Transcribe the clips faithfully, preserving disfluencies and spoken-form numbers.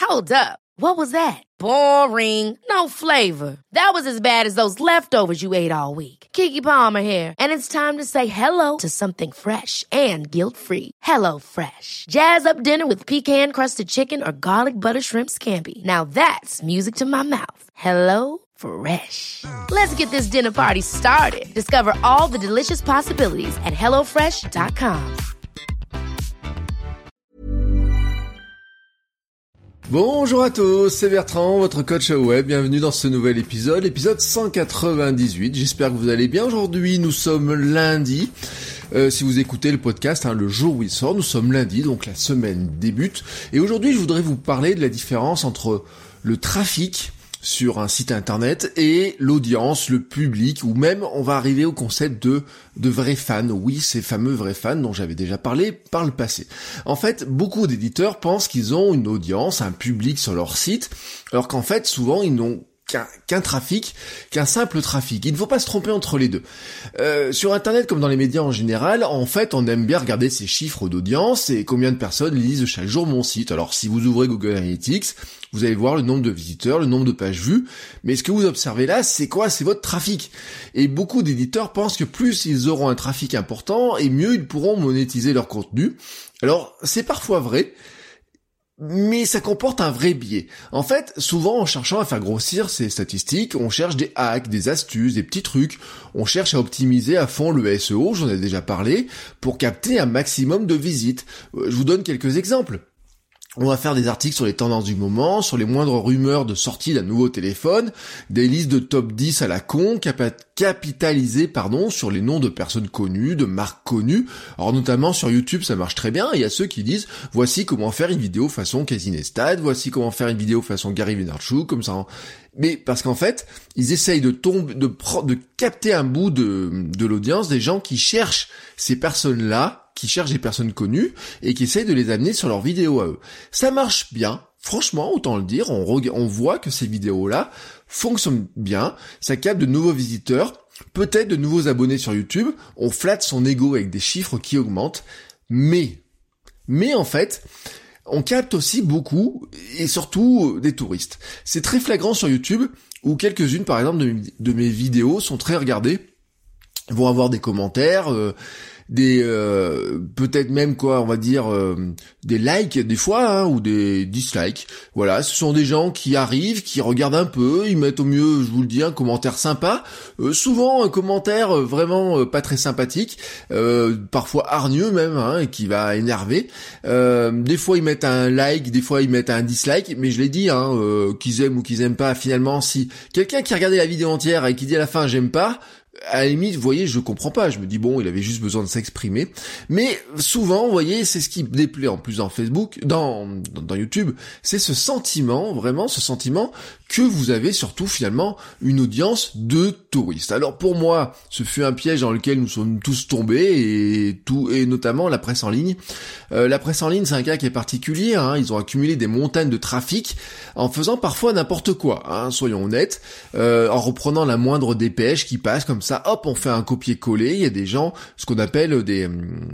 Hold up. What was that? Boring. No flavor. That was as bad as those leftovers you ate all week. Keke Palmer here, and it's time to say hello to something fresh and guilt-free. Hello Fresh. Jazz up dinner with pecan-crusted chicken or garlic butter shrimp scampi. Now that's music to my mouth. Hello Fresh. Let's get this dinner party started. Discover all the delicious possibilities at hello fresh dot com. Bonjour à tous, c'est Bertrand, votre coach web. Bienvenue dans ce nouvel épisode, l'épisode cent quatre-vingt-dix-huit. J'espère que vous allez bien. Aujourd'hui, nous sommes lundi. Euh, si vous écoutez le podcast, hein, le jour où il sort, nous sommes lundi, donc la semaine débute. Et aujourd'hui, je voudrais vous parler de la différence entre le trafic sur un site internet et l'audience, le public, ou même on va arriver au concept de de vrais fans. Oui, ces fameux vrais fans dont j'avais déjà parlé par le passé. En fait, beaucoup d'éditeurs pensent qu'ils ont une audience, un public sur leur site, alors qu'en fait, souvent, ils n'ont Qu'un, qu'un trafic, qu'un simple trafic. Il ne faut pas se tromper entre les deux. Euh, sur Internet, comme dans les médias en général, en fait, on aime bien regarder ces chiffres d'audience et combien de personnes lisent chaque jour mon site. Alors, si vous ouvrez Google Analytics, vous allez voir le nombre de visiteurs, le nombre de pages vues. Mais ce que vous observez là, c'est quoi? C'est votre trafic. Et beaucoup d'éditeurs pensent que plus ils auront un trafic important, et mieux ils pourront monétiser leur contenu. Alors, c'est parfois vrai, mais ça comporte un vrai biais. En fait, souvent en cherchant à faire grossir ces statistiques, on cherche des hacks, des astuces, des petits trucs. On cherche à optimiser à fond le S E O, j'en ai déjà parlé, pour capter un maximum de visites. Je vous donne quelques exemples. On va faire des articles sur les tendances du moment, sur les moindres rumeurs de sortie d'un nouveau téléphone, des listes de top dix à la con, capa- capitalisées pardon, sur les noms de personnes connues, de marques connues. Alors notamment sur YouTube, ça marche très bien. Il y a ceux qui disent « Voici comment faire une vidéo façon Casey Neistat, voici comment faire une vidéo façon Gary Vaynerchuk, comme ça. » Mais parce qu'en fait, ils essayent de tomber, de, pro- de capter un bout de, de l'audience, des gens qui cherchent ces personnes-là, qui cherchent des personnes connues et qui essayent de les amener sur leurs vidéos à eux. Ça marche bien, franchement, autant le dire, on, reg- on voit que ces vidéos-là fonctionnent bien, ça capte de nouveaux visiteurs, peut-être de nouveaux abonnés sur YouTube, on flatte son ego avec des chiffres qui augmentent, mais, mais en fait, on capte aussi beaucoup, et surtout des touristes. C'est très flagrant sur YouTube, où quelques-unes, par exemple, de, de mes vidéos sont très regardées, vont avoir des commentaires, euh, des euh, peut-être même quoi on va dire euh, des likes des fois hein, ou des dislikes. Voilà, ce sont des gens qui arrivent, qui regardent un peu, ils mettent au mieux, je vous le dis, un commentaire sympa, euh, souvent un commentaire vraiment euh, pas très sympathique, euh, parfois hargneux même hein, et qui va énerver. Euh, des fois ils mettent un like, des fois ils mettent un dislike, mais je l'ai dit hein, euh, qu'ils aiment ou qu'ils aiment pas, finalement si quelqu'un qui a regardé la vidéo entière et qui dit à la fin j'aime pas, à la limite, vous voyez, je comprends pas. Je me dis, bon, il avait juste besoin de s'exprimer. Mais souvent, vous voyez, c'est ce qui me déplaît en plus dans Facebook, dans, dans, dans YouTube, c'est ce sentiment, vraiment ce sentiment que vous avez surtout finalement une audience de touristes. Alors pour moi, ce fut un piège dans lequel nous sommes tous tombés, et tout, et notamment la presse en ligne. Euh, la presse en ligne, c'est un cas qui est particulier, hein. Ils ont accumulé des montagnes de trafic en faisant parfois n'importe quoi, hein, soyons honnêtes, euh, en reprenant la moindre dépêche qui passe comme ça, hop, on fait un copier-coller. Il y a des gens, ce qu'on appelle des,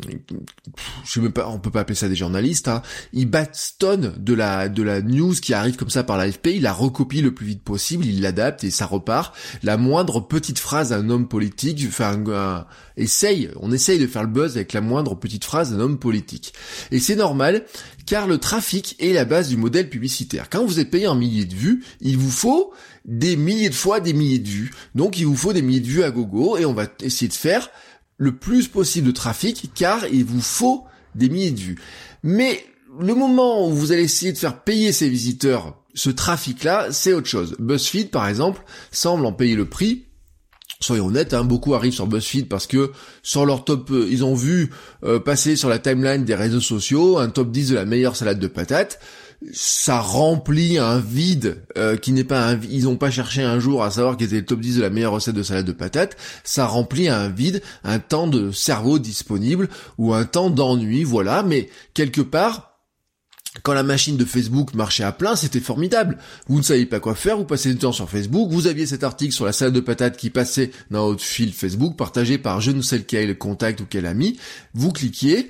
je sais même pas, on peut pas appeler ça des journalistes, hein. Ils bastonnent de la de la news qui arrive comme ça par l'A F P, ils la recopient le plus vite possible, ils l'adaptent et ça repart. La moindre petite phrase d'un homme politique, enfin, un, un, essaye, on essaye de faire le buzz avec la moindre petite phrase d'un homme politique. Et c'est normal, car le trafic est la base du modèle publicitaire. Quand vous êtes payé en milliers de vues, il vous faut des milliers de fois des milliers de vues. Donc il vous faut des milliers de vues à gogo, et on va essayer de faire le plus possible de trafic, car il vous faut des milliers de vues. Mais le moment où vous allez essayer de faire payer ces visiteurs ce trafic-là, c'est autre chose. BuzzFeed, par exemple, semble en payer le prix. Soyons honnêtes, hein, beaucoup arrivent sur BuzzFeed parce que sur leur top, euh, ils ont vu euh, passer sur la timeline des réseaux sociaux un top dix de la meilleure salade de patates. Ça remplit un vide euh, qui n'est pas un, ils n'ont pas cherché un jour à savoir quel était le top dix de la meilleure recette de salade de patates. Ça remplit un vide, un temps de cerveau disponible ou un temps d'ennui, voilà. Mais quelque part, quand la machine de Facebook marchait à plein, c'était formidable. Vous ne saviez pas quoi faire, vous passez du temps sur Facebook, vous aviez cet article sur la salade de patates qui passait dans votre fil Facebook, partagé par je ne sais lequel contact ou quel ami, vous cliquiez,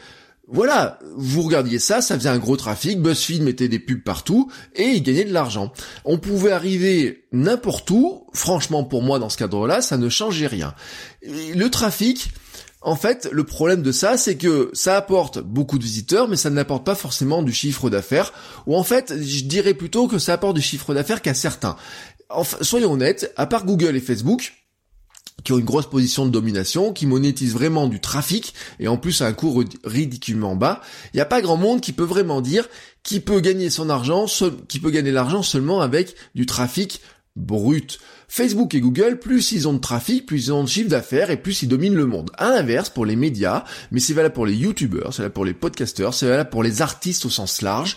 voilà, vous regardiez ça, ça faisait un gros trafic, BuzzFeed mettait des pubs partout, et il gagnait de l'argent. On pouvait arriver n'importe où, franchement pour moi dans ce cadre-là, ça ne changeait rien. Et le trafic, en fait, le problème de ça, c'est que ça apporte beaucoup de visiteurs, mais ça n'apporte pas forcément du chiffre d'affaires, ou en fait, je dirais plutôt que ça apporte du chiffre d'affaires qu'à certains. Enfin, soyons honnêtes, à part Google et Facebook, qui ont une grosse position de domination, qui monétisent vraiment du trafic, et en plus à un coût ridiculement bas, il n'y a pas grand monde qui peut vraiment dire qui peut gagner son argent, qui peut gagner l'argent seulement avec du trafic brut. Facebook et Google, plus ils ont de trafic, plus ils ont de chiffre d'affaires, et plus ils dominent le monde. À l'inverse, pour les médias, mais c'est valable pour les youtubeurs, c'est valable pour les podcasteurs, c'est valable pour les artistes au sens large,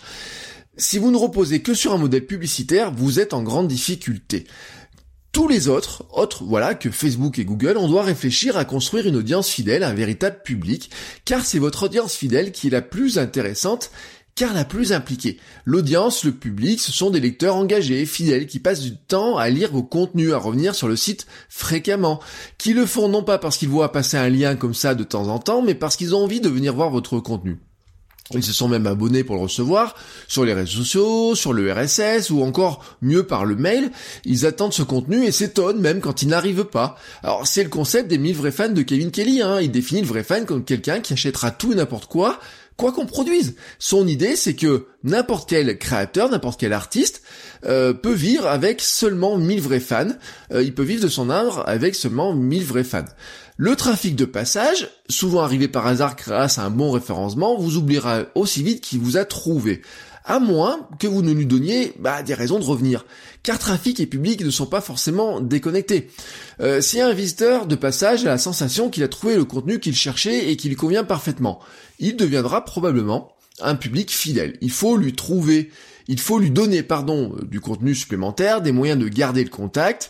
si vous ne reposez que sur un modèle publicitaire, vous êtes en grande difficulté. Tous les autres, autres, voilà, que Facebook et Google, on doit réfléchir à construire une audience fidèle, un véritable public, car c'est votre audience fidèle qui est la plus intéressante, car la plus impliquée. L'audience, le public, ce sont des lecteurs engagés, fidèles, qui passent du temps à lire vos contenus, à revenir sur le site fréquemment, qui le font non pas parce qu'ils voient passer un lien comme ça de temps en temps, mais parce qu'ils ont envie de venir voir votre contenu. Ils se sont même abonnés pour le recevoir, sur les réseaux sociaux, sur le R S S, ou encore mieux par le mail. Ils attendent ce contenu et s'étonnent même quand il n'arrive pas. Alors c'est le concept des mille vrais fans de Kevin Kelly, hein. Il définit le vrai fan comme quelqu'un qui achètera tout et n'importe quoi, quoi qu'on produise. Son idée, c'est que n'importe quel créateur, n'importe quel artiste euh, peut vivre avec seulement mille vrais fans. Euh, il peut vivre de son œuvre avec seulement mille vrais fans. Le trafic de passage, souvent arrivé par hasard grâce à un bon référencement, vous oubliera aussi vite qu'il vous a trouvé. À moins que vous ne lui donniez bah, des raisons de revenir. Car trafic et public ne sont pas forcément déconnectés. Euh, si un visiteur de passage a la sensation qu'il a trouvé le contenu qu'il cherchait et qui lui convient parfaitement, il deviendra probablement un public fidèle. Il faut lui trouver, il faut lui donner, pardon, du contenu supplémentaire, des moyens de garder le contact,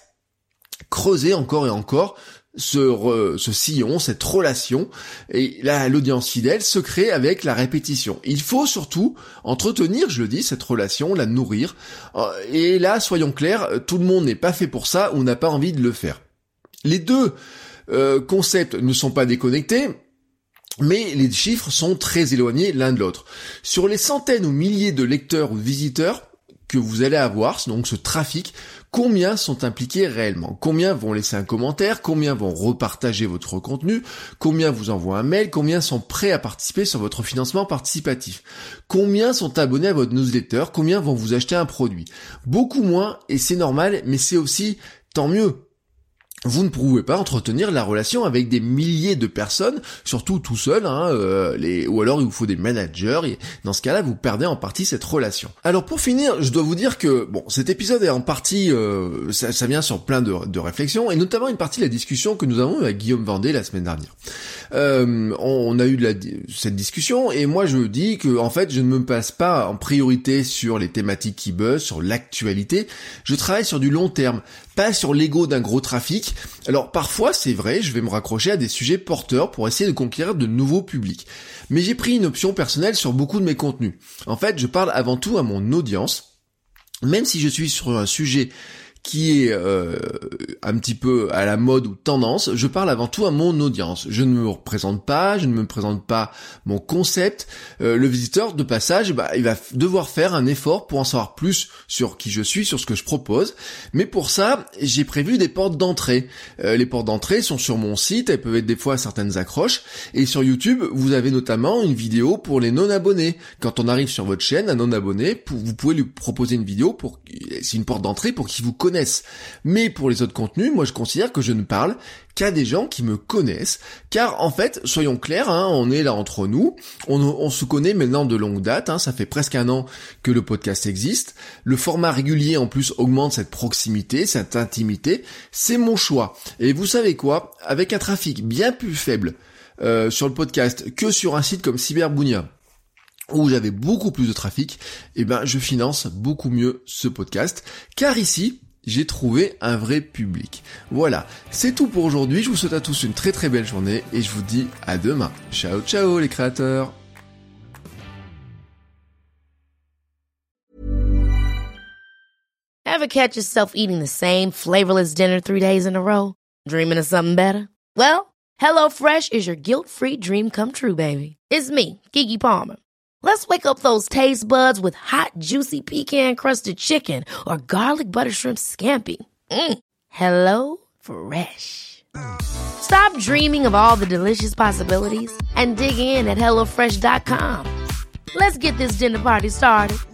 creuser encore et encore ce, re, ce sillon, cette relation, et là, l'audience fidèle se crée avec la répétition. Il faut surtout entretenir, je le dis, cette relation, la nourrir, et là, soyons clairs, tout le monde n'est pas fait pour ça, ou n'a pas envie de le faire. Les deux euh, concepts ne sont pas déconnectés, mais les chiffres sont très éloignés l'un de l'autre. Sur les centaines ou milliers de lecteurs ou de visiteurs que vous allez avoir, donc ce trafic, combien sont impliqués réellement? Combien vont laisser un commentaire? Combien vont repartager votre contenu? Combien vous envoient un mail? Combien sont prêts à participer sur votre financement participatif? Combien sont abonnés à votre newsletter? Combien vont vous acheter un produit? Beaucoup moins, et c'est normal, mais c'est aussi tant mieux. Vous ne pouvez pas entretenir la relation avec des milliers de personnes, surtout tout seul, hein, euh, les, ou alors il vous faut des managers, et dans ce cas-là, vous perdez en partie cette relation. Alors pour finir, je dois vous dire que, bon, cet épisode est en partie, euh, ça, ça vient sur plein de, de réflexions, et notamment une partie de la discussion que nous avons eue avec Guillaume Vendée la semaine dernière. Euh, on a eu de la, cette discussion, et moi je dis que, en fait, je ne me passe pas en priorité sur les thématiques qui buzzent, sur l'actualité, je travaille sur du long terme, pas sur l'ego d'un gros trafic. Alors parfois, c'est vrai, je vais me raccrocher à des sujets porteurs pour essayer de conquérir de nouveaux publics. Mais j'ai pris une option personnelle sur beaucoup de mes contenus. En fait, je parle avant tout à mon audience, même si je suis sur un sujet qui est euh, un petit peu à la mode ou tendance, je parle avant tout à mon audience. Je ne me représente pas, je ne me présente pas mon concept. Euh, le visiteur de passage, bah, il va devoir faire un effort pour en savoir plus sur qui je suis, sur ce que je propose. Mais pour ça, j'ai prévu des portes d'entrée. Euh, les portes d'entrée sont sur mon site, elles peuvent être des fois certaines accroches. Et sur YouTube, vous avez notamment une vidéo pour les non-abonnés. Quand on arrive sur votre chaîne, un non-abonné, vous pouvez lui proposer une vidéo pour, c'est une porte d'entrée pour qu'il vous connaisse. Mais pour les autres contenus, moi je considère que je ne parle qu'à des gens qui me connaissent, car en fait, soyons clairs, hein, on est là entre nous, on, on se connaît maintenant de longue date, hein, ça fait presque un an que le podcast existe, le format régulier en plus augmente cette proximité, cette intimité, c'est mon choix. Et vous savez quoi, avec un trafic bien plus faible euh, sur le podcast que sur un site comme Cyberbounia, où j'avais beaucoup plus de trafic, eh ben je finance beaucoup mieux ce podcast, car ici, j'ai trouvé un vrai public. Voilà, c'est tout pour aujourd'hui. Je vous souhaite à tous une très très belle journée et je vous dis à demain. Ciao ciao les créateurs. Ever catch yourself eating the same flavorless dinner three days in a row? Dreaming of something better? Well, HelloFresh is your guilt-free dream come true, baby. It's me, Keke Palmer. Let's wake up those taste buds with hot, juicy pecan-crusted chicken or garlic butter shrimp scampi. Mm. Hello Fresh. Stop dreaming of all the delicious possibilities and dig in at hello fresh dot com. Let's get this dinner party started.